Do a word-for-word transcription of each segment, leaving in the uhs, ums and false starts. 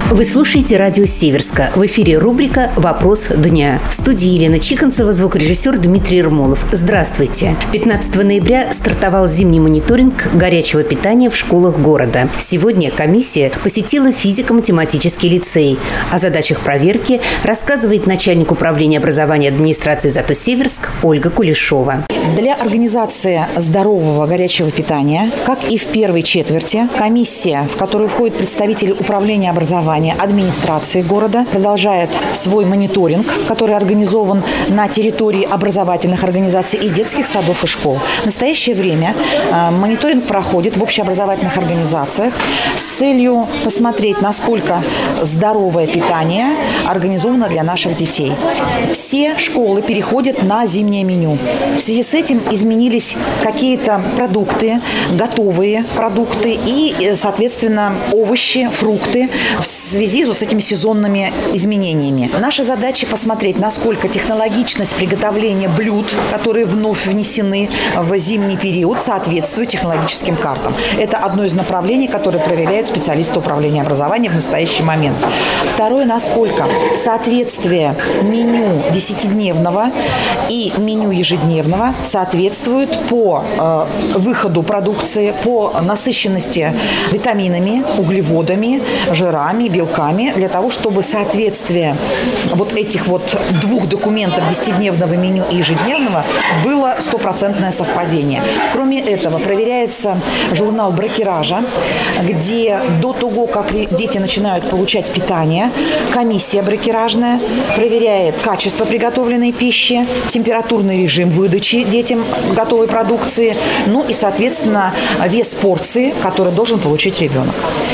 Вы слушаете радио Северска. В эфире рубрика «Вопрос дня». В студии Елена Чиконцева, звукорежиссер Дмитрий Ермолов. Здравствуйте. пятнадцатого ноября стартовал зимний мониторинг горячего питания в школах города. Сегодня комиссия посетила физико-математический лицей. О задачах проверки рассказывает начальник управления образования администрации ЗАТО Северск Ольга Кулешова. Для организации здорового горячего питания, как и в первой четверти, комиссия, в которую входят представители управления образования, администрации города, продолжает свой мониторинг, который организован на территории образовательных организаций и детских садов и школ. В настоящее время э, мониторинг проходит в общеобразовательных организациях с целью посмотреть, насколько здоровое питание организовано для наших детей. Все школы переходят на зимнее меню. В связи с этим изменились какие-то продукты, готовые продукты и, соответственно, овощи, фрукты в связи вот с этими сезонными изменениями. Наша задача посмотреть, насколько технологичность приготовления блюд, которые вновь внесены в зимний период, соответствует технологическим картам. Это одно из направлений, которые проверяют специалисты управления образования в настоящий момент. Второе, насколько соответствие меню десятидневного и меню ежедневного соответствует по э, выходу продукции, по насыщенности витаминами, углеводами, жирами, белками, для того, чтобы соответствие вот этих вот двух документов десятидневного меню и ежедневного было стопроцентное совпадение. Кроме этого, проверяется журнал бракеража, где до того, как дети начинают получать питание, комиссия бракеражная проверяет качество приготовленной пищи, температурный режим выдачи детям готовой продукции, ну и, соответственно, вес порции, который должен получить ребенок.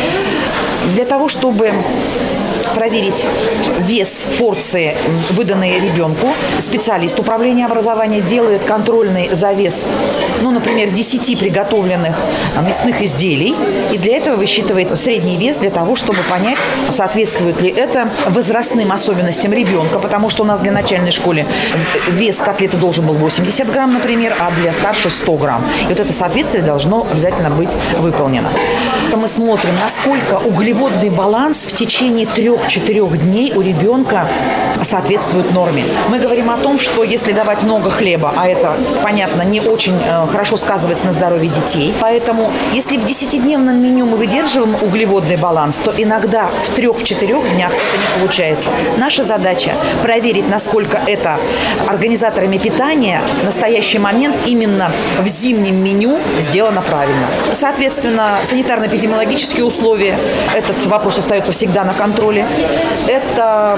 Для того, чтобы проверить вес порции, выданной ребенку, специалист управления образования делает контрольный завес, ну, например, десяти приготовленных мясных изделий, и для этого высчитывает средний вес для того, чтобы понять, соответствует ли это возрастным особенностям ребенка, потому что у нас для начальной школы вес котлеты должен был восемьдесят грамм, например, а для старшей сто грамм. И вот это соответствие должно обязательно быть выполнено. Мы смотрим, насколько углеводный баланс в течение трех-четырех дней у ребенка соответствует норме. Мы говорим о том, что если давать много хлеба, а это, понятно, не очень э, хорошо сказывается на здоровье детей, поэтому если в десятидневном меню мы выдерживаем углеводный баланс, то иногда в трех-четырех днях это не получается. Наша задача проверить, насколько это организаторами питания в настоящий момент именно в зимнем меню сделано правильно. Соответственно, санитарно-эпидемиологические условия, этот вопрос остается всегда на контроле. Это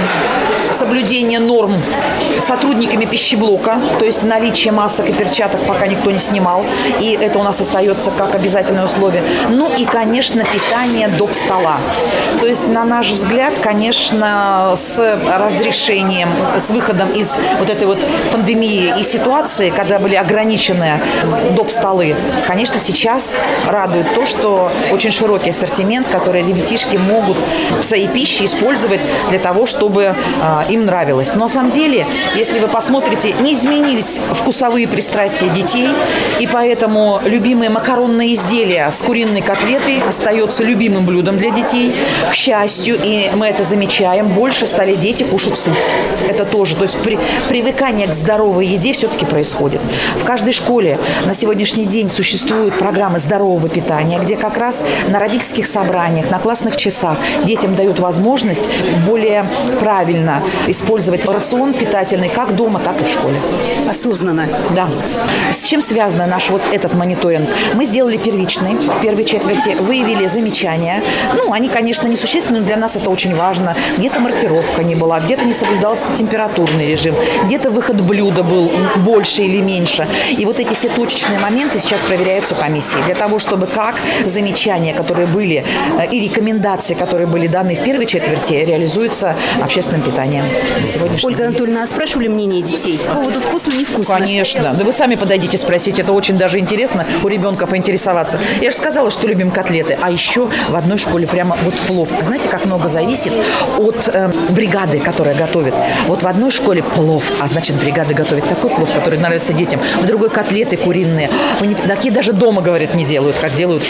соблюдение норм сотрудниками пищеблока, то есть наличие масок и перчаток пока никто не снимал, и это у нас остается как обязательное условие. Ну и, конечно, питание до стола. То есть, на наш взгляд, конечно, с разрешением, с выходом из вот этой вот пандемии и ситуации, когда были ограничены доп. Столы, конечно, сейчас радует то, что очень широкий ассортимент, который ребятишки могут в своей пище использовать для того, чтобы э, им нравилось. Но на самом деле, если вы посмотрите, не изменились вкусовые пристрастия детей, и поэтому любимые макаронные изделия с куриной котлетой остается любимым блюдом для детей. К счастью, и мы это замечаем, больше стали дети кушать суп. Это тоже, то есть при, привыкание к здоровой еде все-таки происходит. В каждой школе на сегодняшний день существуют программы здорового питания, где как раз на родительских собраниях, на классных часах детям дают возможность более правильно использовать рацион питательный как дома, так и в школе. Осознанно. Да. С чем связан наш вот этот мониторинг? Мы сделали первичный в первой четверти, выявили замечания. Ну, они, конечно, несущественны, но для нас это очень важно. Где-то маркировка не была, где-то не соблюдался температурный режим, где-то выход блюда был больше или меньше. И вот эти все точечные моменты сейчас проверяются комиссией для того, чтобы как замечания, которые были, и рекомендации, которые были даны в первой четверти, реализуются общественным питанием на сегодняшний Ольга день. Анатольевна, а спрашивали мнение детей по поводу вкусно-невкусно? Конечно. Да вы сами подойдите спросить. Это очень даже интересно у ребенка поинтересоваться. Я же сказала, что любим котлеты. А еще в одной школе прямо вот плов. А знаете, как много зависит от э, бригады, которая готовит. Вот в одной школе плов, а значит, бригада готовит такой плов, который нравится детям. В другой котлеты куриные. Они такие даже дома, говорят, не делают, как делают в школьной столовой.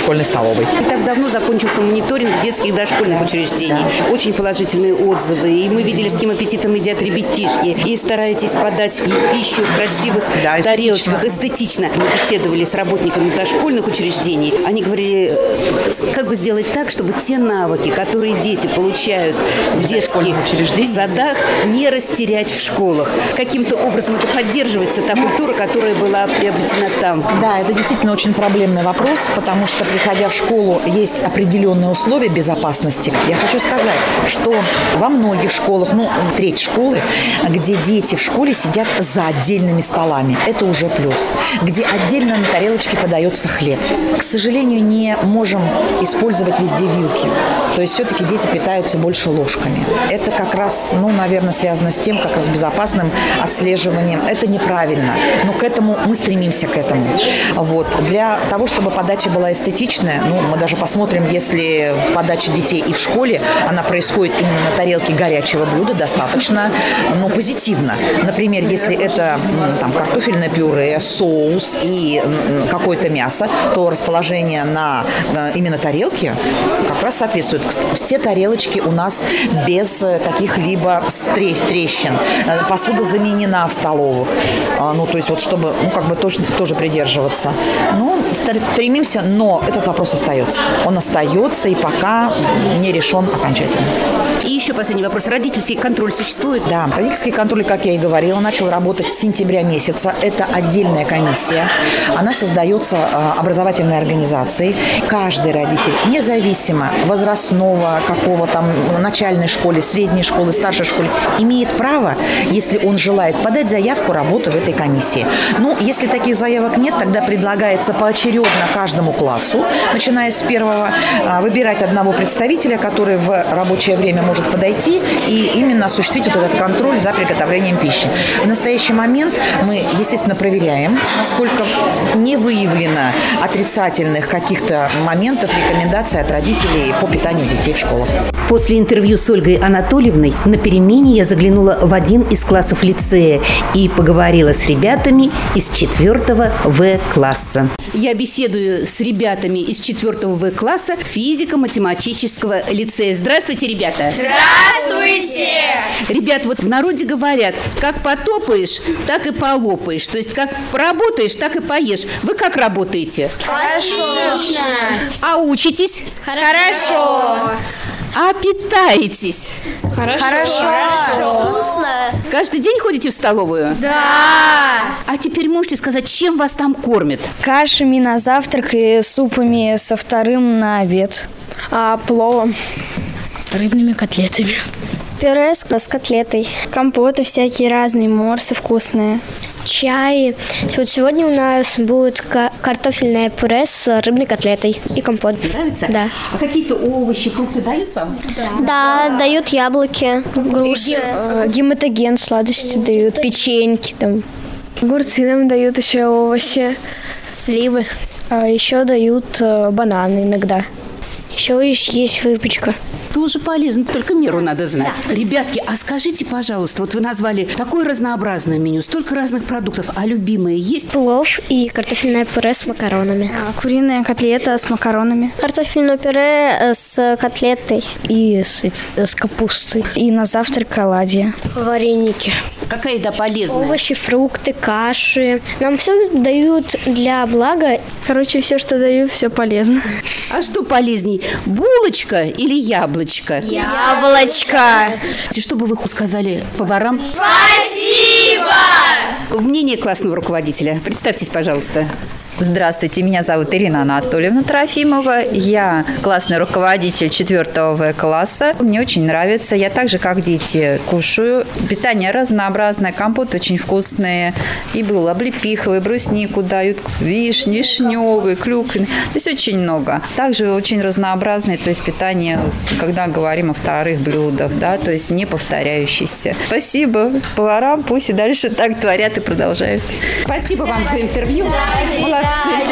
столовой. И так давно закончился мониторинг детских дошкольных да. учреждений. Да. Очень положительные отзывы. И мы видели, с каким аппетитом едят ребятишки. И стараетесь подать пищу в красивых да, тарелочках, эстетично. Мы беседовали с работниками дошкольных учреждений. Они говорили, как бы сделать так, чтобы те навыки, которые дети получают в детских садах, не растерять в школах. Каким-то образом это поддерживается, та культура, которая была приобретена там. Да, это действительно очень проблемный вопрос, потому что, приходя в школу, есть определенные условия безопасности. Я хочу сказать, что во многих школах, ну, треть школы, где дети в школе сидят за отдельными столами. Это уже плюс. Где отдельно на тарелочке подается хлеб. К сожалению, не можем использовать везде вилки. То есть все-таки дети питаются больше ложками. Это как раз, ну, наверное, связано с тем, как раз с безопасным отслеживанием. Это неправильно. Но к этому мы стремимся к этому. Вот. Для того, чтобы подача была эстетичная, ну, мы даже посмотрим, если подача детей и в школе, она происходит именно на тарелке горячего блюда, достаточно, ну, позитивно. Например, если это там картофельное пюре, соус и какое-то мясо, то расположение на именно тарелке как раз соответствует. Все тарелочки у нас без каких-либо трещин. Посуда заменена в столовых. Ну, то есть вот чтобы, ну, как бы тоже, тоже придерживаться. Ну, стремимся, но этот вопрос остается. Он остается и пока не решен окончательно. И еще последний вопрос. Родительский контроль существует? Да, родительский контроль, как я и говорила, начал работать с сентября месяца. Это отдельная комиссия. Она создается образовательной организацией. Каждый родитель, независимо возрастного, какого там, начальной школе, средней школы, старшей школе, имеет право, если он желает, подать заявку работы в этой комиссии. Ну, если таких заявок нет, тогда предлагается поочередно каждому классу, начиная с первого, выбирать одного представителя, который в рабочее время может подойти и именно осуществить вот этот контроль за приготовлением пищи. В настоящий момент мы, естественно, проверяем, насколько не выявлено отрицательных каких-то моментов, рекомендаций от родителей по питанию детей в школах. После интервью с Ольгой Анатольевной на перемене я заглянула в один из классов лицея и поговорила с ребятами из четвертого В класса. Я беседую с ребятами из четвертого В класса физико-математического лицея. Здравствуйте, ребята! Здравствуйте! Ребят, вот в народе говорят, как потопаешь, так и полопаешь. То есть, как поработаешь, так и поешь. Вы как работаете? Хорошо. А учитесь? Хорошо. А питаетесь? Хорошо. Хорошо. Вкусно. Каждый день ходите в столовую? Да. А теперь можете сказать, чем вас там кормят? Кашами на завтрак и супами со вторым на обед. А, пловом. Рыбными котлетами. Пюре с котлетой. Компоты всякие разные, морсы вкусные. Чай. Вот сегодня у нас будет картофельное пюре с рыбной котлетой и компот. Нравится? Да. А какие-то овощи, фрукты дают вам? Да, да, дают яблоки, груши. Гематоген, сладости дают, печеньки там. Огурцы нам дают еще овощи, сливы. А еще дают бананы иногда. Еще есть выпечка. Тоже полезно, только меру надо знать. Да. Ребятки, а скажите, пожалуйста, вот вы назвали такое разнообразное меню, столько разных продуктов, а любимые есть? Плов и картофельное пюре с макаронами. А, куриная котлета с макаронами. Картофельное пюре с котлетой. И с, с капустой. И на завтрак оладьи. Вареники. Какая еда полезная? Овощи, фрукты, каши. Нам все дают для блага. Короче, все, что дают, все полезно. А что полезней, булочка или яблочко? Яблочко. Что бы вы сказали поварам? Спасибо! Мнение классного руководителя. Представьтесь, пожалуйста. Здравствуйте, меня зовут Ирина Анатольевна Трофимова. Я классный руководитель четвертого В класса. Мне очень нравится. Я так же, как дети, кушаю. Питание разнообразное, компоты очень вкусные. И был облепиховый, бруснику дают, вишни, вишневый, клюквенный. То есть очень много. Также очень разнообразное, то есть питание, когда говорим о вторых блюдах, да, то есть не повторяющиеся. Спасибо поварам, пусть и дальше так творят и продолжают. Спасибо вам за интервью. Молодцы.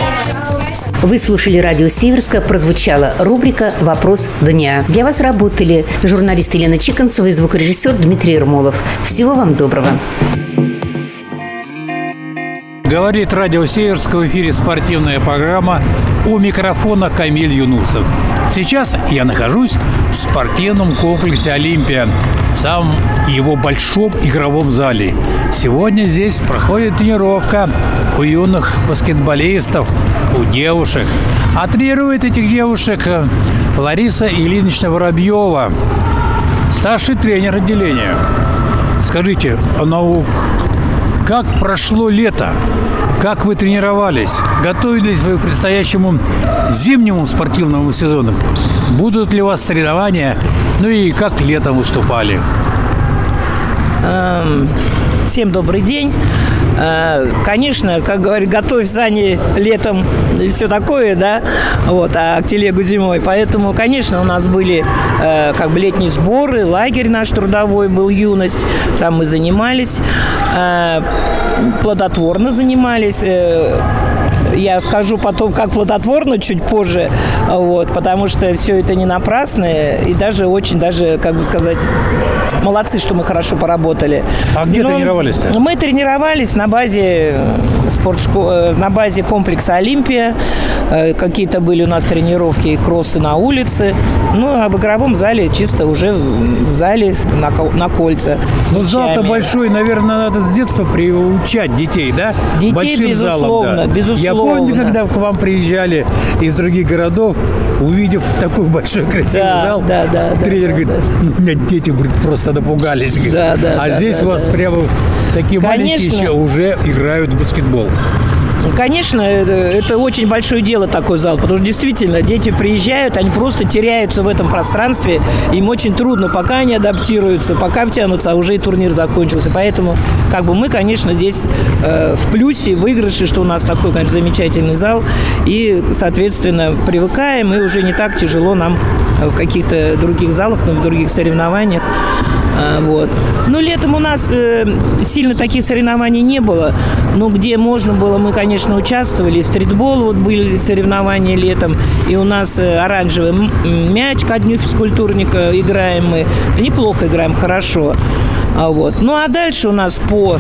Вы слушали радио Северска, прозвучала рубрика «Вопрос дня». Для вас работали журналист Елена Чиконцева и звукорежиссер Дмитрий Ермолов. Всего вам доброго. Говорит радио Северского, в эфире спортивная программа, у микрофона Камиль Юнусов. Сейчас я нахожусь в спортивном комплексе «Олимпия», в самом его большом игровом зале. Сегодня здесь проходит тренировка у юных баскетболистов, у девушек. А тренирует этих девушек Лариса Ильинична Воробьева, старший тренер отделения. Скажите, ну, как прошло лето? Как вы тренировались? Готовились вы к предстоящему зимнему спортивному сезону? Будут ли у вас соревнования? Ну и как летом выступали? Всем добрый день. Конечно, как говорят, готовь сани летом и все такое, да, вот, а к телегу зимой. Поэтому, конечно, у нас были э, как бы летние сборы, лагерь наш трудовой был, юность, там мы занимались, э, плодотворно занимались. Э, Я скажу потом, как плодотворно, чуть позже, вот, потому что все это не напрасно, и даже очень, даже, как бы сказать, молодцы, что мы хорошо поработали. А где Но тренировались-то? Мы тренировались на базе спортшколы, на базе комплекса «Олимпия». Какие-то были у нас тренировки, кроссы на улице. Ну, а в игровом зале чисто уже в зале на, на кольца. Ну, зал-то большой, наверное, надо с детства приучать детей, да? Детей, большим безусловно, залом, да. безусловно. Я помню, когда к вам приезжали из других городов, увидев такой большой красивый да, зал, да, да, тренер да, говорит, да. ну, у меня дети говорит, просто напугались. Говорит. Да, да, а да, здесь да, у вас да. прямо такие Конечно. маленькие еще уже играют в баскетбол. Конечно, это очень большое дело, такой зал, потому что действительно дети приезжают, они просто теряются в этом пространстве, им очень трудно, пока они адаптируются, пока втянутся, а уже и турнир закончился. Поэтому как бы мы, конечно, здесь э, в плюсе, в выигрыше, что у нас такой, конечно, замечательный зал, и, соответственно, привыкаем, и уже не так тяжело нам в каких-то других залах, в других соревнованиях. Вот. Ну, летом у нас э, сильно таких соревнований не было, но где можно было, мы, конечно, участвовали. Стритбол, вот были соревнования летом, и у нас э, оранжевый мяч ко дню физкультурника играем мы. Неплохо играем, хорошо. А вот. Ну, а дальше у нас по...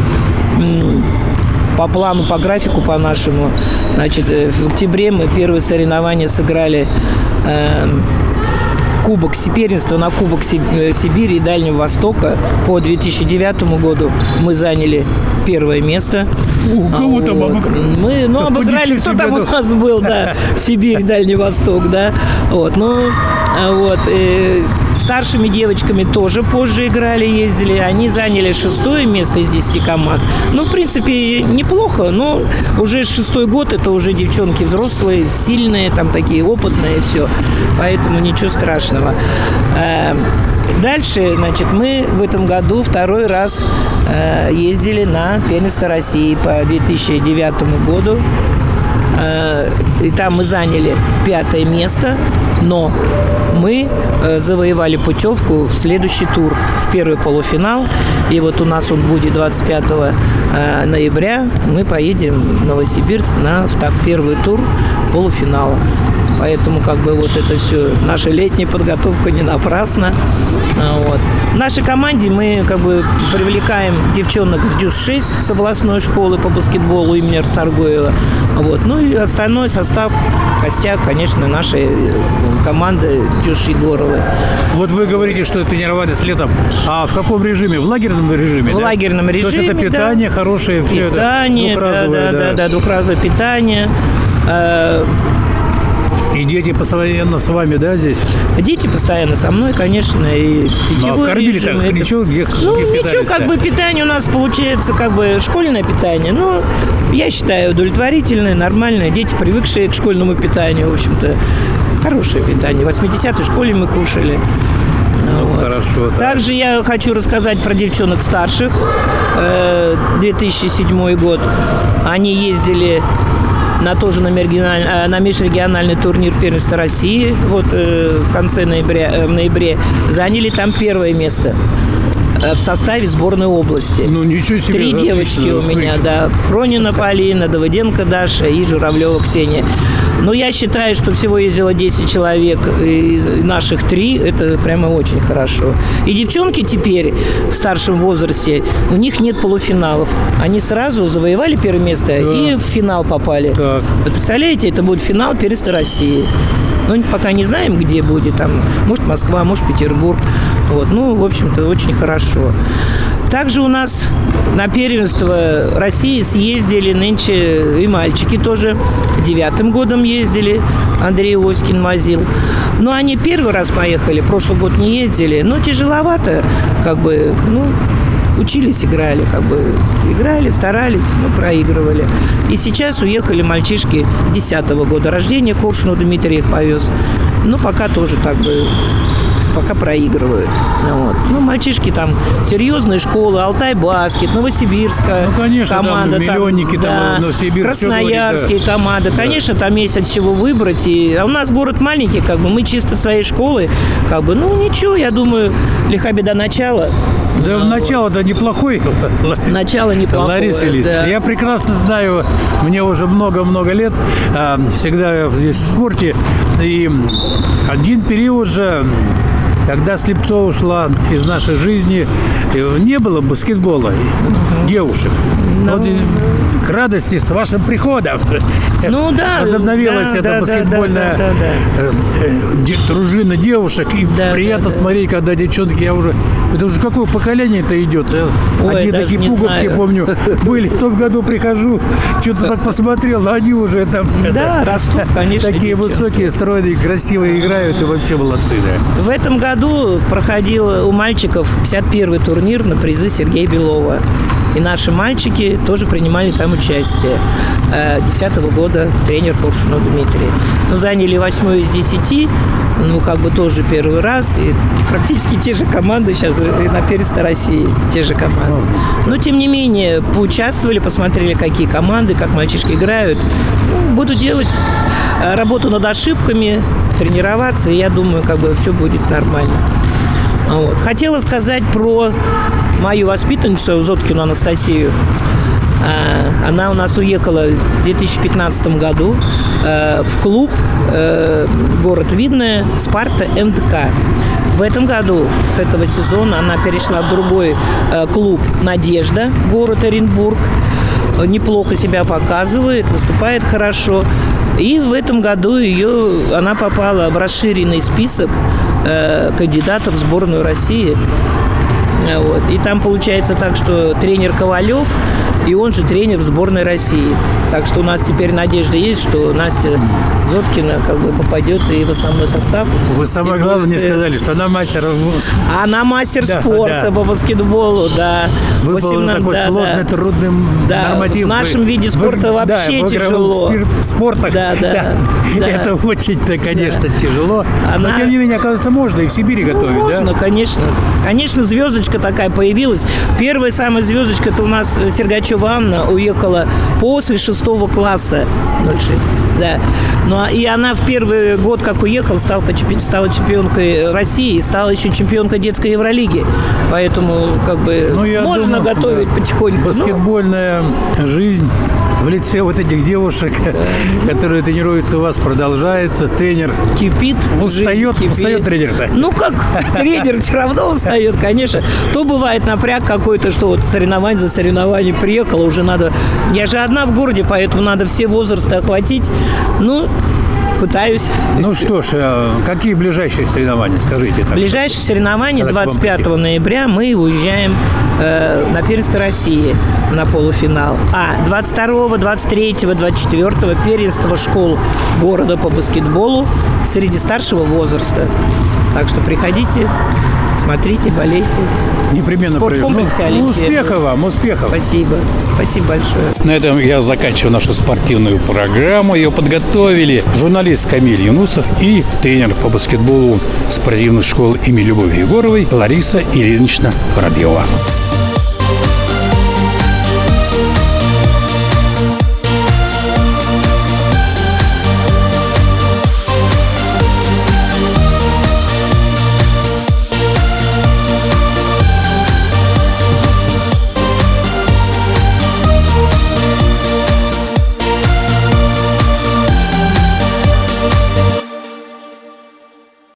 по плану, по графику, по нашему, значит, в октябре мы первые соревнования сыграли, э, Кубок первенства на Кубок Сибири и Дальнего Востока по две тысячи девятому году мы заняли первое место. У кого там вот. обыграли? Мы, ну, обыграли, кто там у нас был, да, Сибирь, Дальний Восток, да. Вот, ну, вот. И старшими девочками тоже позже играли, ездили. Они заняли шестое место из десяти команд. Ну, в принципе, неплохо, но уже шестой год, это уже девчонки взрослые, сильные, там такие опытные, все. Поэтому ничего страшного. Дальше, значит, мы в этом году второй раз ездили на первенство России по две тысячи девятому году. И там мы заняли пятое место, но мы завоевали путевку в следующий тур, в первый полуфинал. И вот у нас он будет двадцать пятого ноября. Мы поедем в Новосибирск на первый тур полуфинала. Поэтому как бы вот это все, наша летняя подготовка не напрасна. Вот. В нашей команде мы как бы привлекаем девчонок с дюс шесть, с областной школы по баскетболу имени Расторгуева. Вот. Ну и остальной состав, костяк, конечно, нашей команды дюс Егоровой. Вот вы говорите, что тренировались летом. А в каком режиме? В лагерном режиме? В да? лагерном режиме, то есть это питание да. хорошее, все питание, это двухразовое, да, да, да, да, двухразовое питание. И дети постоянно с вами, да, здесь? Дети постоянно со мной, конечно, и питьевой Ну, а кормили режим, так, это... ничего, где, Ну, где ничего, как бы питание у нас получается, как бы школьное питание. Ну, я считаю, удовлетворительное, нормальное. Дети, привыкшие к школьному питанию, в общем-то, хорошее питание. В восьмидесятой школе мы кушали. Ну, вот. Хорошо. Да. Также я хочу рассказать про девчонок старших. две тысячи седьмой год. Они ездили на тоже на, на межрегиональный турнир первенства России. Вот э, в конце ноября, э, в ноябре заняли там первое место э, в составе сборной области. Ну, ничего себе. Три девочки у меня, да. Пронина Полина, Давыденко Даша и Журавлева Ксения. Но я считаю, что всего ездило десять человек, и наших три, это прямо очень хорошо. И девчонки теперь в старшем возрасте, у них нет полуфиналов. Они сразу завоевали первое место, да, и в финал попали. Так. Вот представляете, это будет финал первенства России. Ну, пока не знаем, где будет. Там, может, Москва, может, Петербург. Вот. Ну, в общем-то, очень хорошо. Также у нас на первенство России съездили нынче и мальчики тоже. Девятым годом ездили. Андрей Оськин возил. Но они первый раз поехали, прошлый год не ездили. Но тяжеловато, как бы, ну... Учились, играли, как бы играли, старались, но проигрывали. И сейчас уехали мальчишки десятого года рождения, Коршунов Дмитрий их повез. Ну, пока тоже так бы, пока проигрывают. Вот. Ну, мальчишки там серьезные школы, Алтай-Баскет, Новосибирская, ну, конечно, команда, там, миллионники, там, там, Новосибирск, Красноярские говорит, да. команды. Да. Конечно, там есть от чего выбрать. И... А у нас город маленький, как бы, мы чисто своей школы, как бы, ну, ничего, я думаю, лиха беда начала. Да, ну, начало-то вот. неплохое. Начало неплохое, Лариса Ильич, да. Я прекрасно знаю, мне уже много-много лет, всегда здесь в спорте, и один период же, когда Слепцова ушла из нашей жизни, не было баскетбола, mm-hmm. девушек. No. Вот к радости с вашим приходом ну, да, возобновилась да, эта да, баскетбольная да, да, да, да. дружина девушек. И да, приятно да, смотреть, да. когда девчонки, я уже... Это уже какое поколение-то идет? Ой, одни такие пуговки, знаю. Помню, были. В том году прихожу, что-то так посмотрел, а они уже там... Да, это, растут, конечно. Такие девчонки. Высокие, стройные, красивые играют, и вообще молодцы, да. В этом году проходил у мальчиков пятьдесят первый турнир на призы Сергея Белова. И наши мальчики тоже принимали там участие. Десятого года тренер Коршунов Дмитрий. Ну, заняли восьмой из десяти, ну, как бы тоже первый раз. И практически те же команды сейчас и на первенстве России, те же команды. Но, тем не менее, поучаствовали, посмотрели, какие команды, как мальчишки играют. Ну, буду делать работу над ошибками, тренироваться, и я думаю, как бы все будет нормально. Вот. Хотела сказать про мою воспитанницу Зоткину Анастасию. Она у нас уехала в две тысячи пятнадцатом году в клуб город Видное «Спарта эм дэ ка». В этом году, с этого сезона, она перешла в другой клуб «Надежда», город Оренбург. Неплохо себя показывает, выступает хорошо. И в этом году ее, она попала в расширенный список э, кандидатов в сборную России. Вот. И там получается так, что тренер Ковалев, и он же тренер в сборной России. Так что у нас теперь надежда есть, что Настя Зоткина как бы попадет и в основной состав. Вы самое главное не сказали, что она мастер. Она мастер да, спорта да. по баскетболу, да. Выполнил такой да, сложный, да. трудный да. норматив. В нашем виде спорта в, вообще да, тяжело. В спортах да, да, да. Да. это очень-то, конечно, да. тяжело. Она... Но тем не менее, оказывается, можно и в Сибири ну, готовить, можно, да? конечно. Конечно, звездочка такая появилась. Первая самая звездочка, это у нас Сергачева Анна уехала после шестого класса. ноль шесть, да. Ну, и она в первый год, как уехала, стала, стала чемпионкой России, стала еще чемпионкой детской Евролиги. Поэтому, как бы, ну, можно думаю, готовить да. потихоньку. Баскетбольная ну, жизнь в лице вот этих девушек, да. которые тренируются у вас, продолжается. Тренер кипит. Устает, кипит. устает тренер-то. Ну, как тренер все равно устает, конечно. То бывает напряг какой-то, что вот соревнование за соревнование приехала, уже надо... Я же одна в городе, поэтому надо все возрасты охватить. Ну, пытаюсь. Ну что ж, какие ближайшие соревнования, скажите? Так, ближайшие соревнования двадцать пятого ноября мы уезжаем э, на первенство России на полуфинал. А двадцать второго, двадцать третьего, двадцать четвёртого первенство школ города по баскетболу среди старшего возраста. Так что приходите, смотрите, болейте. Непременно спорткомплексе ну, успехов вам, успехов. Спасибо. Спасибо большое. На этом я заканчиваю нашу спортивную программу. Ее подготовили журналист Камиль Юнусов и тренер по баскетболу спортивной школы имени Любови Егоровой Лариса Ильинична Воробьева.